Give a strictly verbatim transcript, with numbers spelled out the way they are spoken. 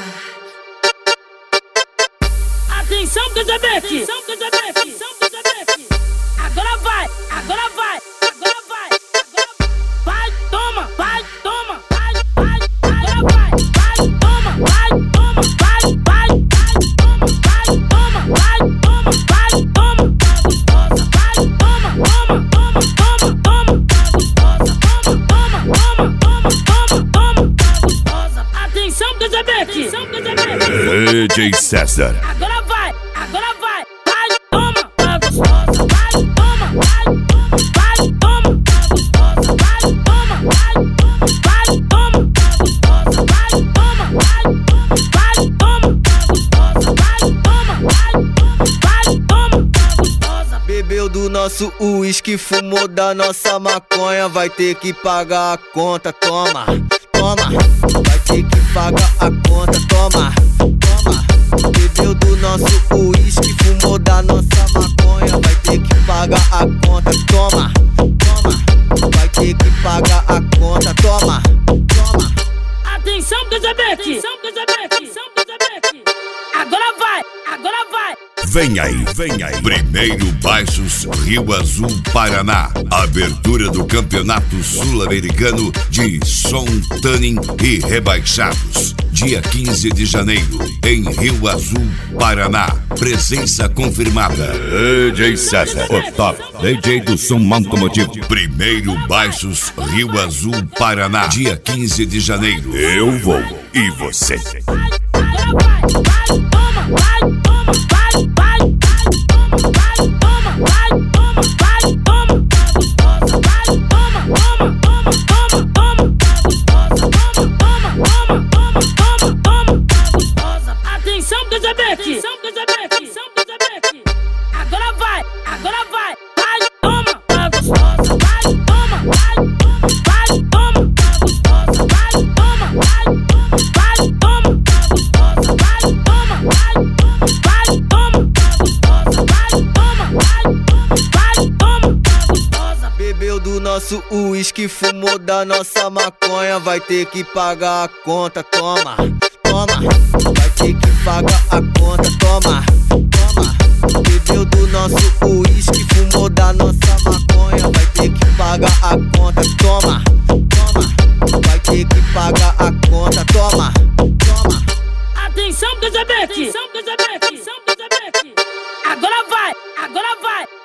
Atenção, Casabeque! Agora vai, agora vai, agora vai, agora vai. Vai, toma, vai, toma, vai, vai, agora vai, vai, toma, vai, toma, vai, vai, vai, toma, vai, toma, vai, toma, vai, toma, gostosa, vai, toma, toma, toma, toma, toma, gostosa, toma, toma, toma, toma, toma, gostosa. Atenção, Casabeque! D J César. Agora vai, agora vai, vai, toma, tá gostosa, vai, toma, vai, toma, vai, toma, tá gostosa, vai, toma, vai, toma, vai, toma, tá gostosa, vai, toma, vai, toma, vai, toma, tá gostosa, vai, toma, vai, toma, vai, toma, tá gostosa. Bebeu do nosso uísque, fumou da nossa maconha, vai ter que pagar a conta, toma, toma, vai ter que pagar a conta, toma, toma. Bebeu do nosso uísque, fumou da nossa maconha, vai ter que pagar a conta, toma, toma, vai ter que pagar a conta, toma, toma. Atenção, Casabeque! Agora vai, agora vai. Vem aí, vem aí. Primeiro Baixos Rio Azul, Paraná. Abertura do Campeonato Sul-Americano de Som, Tanning e Rebaixados. Dia quinze de janeiro, em Rio Azul, Paraná. Presença confirmada. D J César, o top D J do som automotivo. Primeiro Baixos Rio Azul, Paraná. Dia quinze de janeiro. Eu vou e você. Vai, vai, toma, vai, toma, vai, vai, toma, vai, toma, vai, toma, vai, toma, tá gostosa, vai, toma, toma, toma, toma, toma, tá gostosa, toma, toma, toma, toma, toma, toma, tá gostosa. Atenção, Casabeque! Agora vai, agora vai, vai, toma, tá gostosa, vai, toma, vai, toma, vai, toma, tá gostosa, vai, toma, vai, toma, vai, toma, tá gostosa, vai, toma, vai, toma, vai, toma, tá gostosa, vai, toma, vai, toma, vai, toma, tá gostosa. Bebeu do nosso uísque, fumou da nossa maconha, vai ter que pagar a conta, toma, toma, vai ter que pagar a conta, toma, toma. Bebeu do nosso uísque, fumou da nossa maconha, vai ter que pagar a conta, toma, toma, vai ter que pagar a conta, toma, toma. Atenção, Casabeque! Agora vai, agora vai.